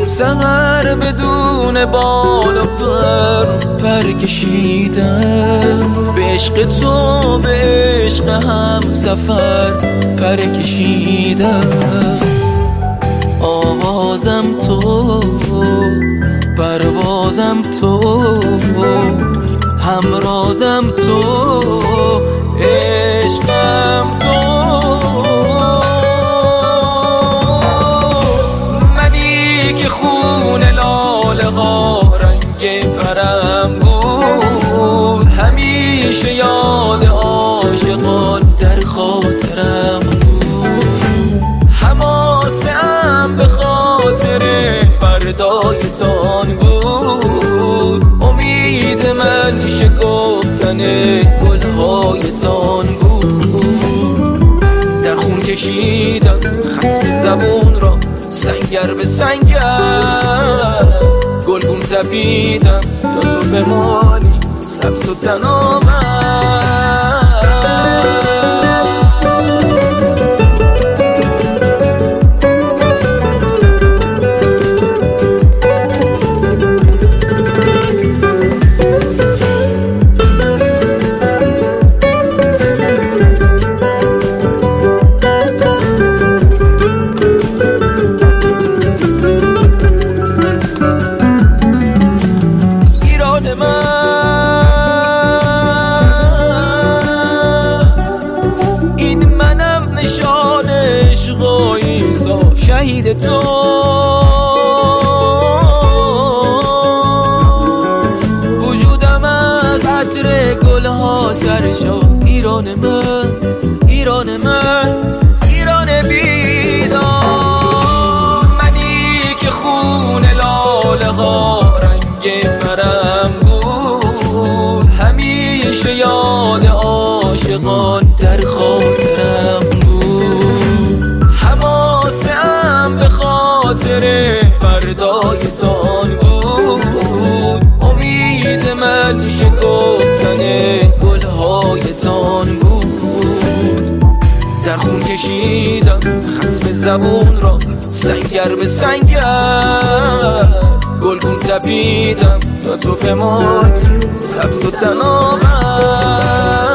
سحر بدون بال و پر کشیدم، به عشق تو به عشق هم سفر پر کشیدم. آوازم تو، پروازم تو، همرازم تو، عشقم تو. منی که خون لاله ها رنگ پرم بود، همیشه یاد عاشقان در خاطرم بود. حماسه‌ام به خاطر فردایتان بود، امید من شکفتن گلهایتان بود. در خون کشیدم خصم زبون را سنگر به سنگر، گلگون تپیدم تا تو بمانی سبز و تناور. شهید تو وجودم از عطر گلها سرشا. ایران من، ایران من، ایران بیدار. منی که خون لاله ها رنگ پرم بود، همیشه یاد عاشقان در خاطرم بود. حماسه‌ام به خاطر فردایتان بود، امید من شکفتن گلهایتان بود. در خون کشیدم خصم زبون را سنگر به سنگر، گلگون تپیدم تا تو بمانی سبز و تناور.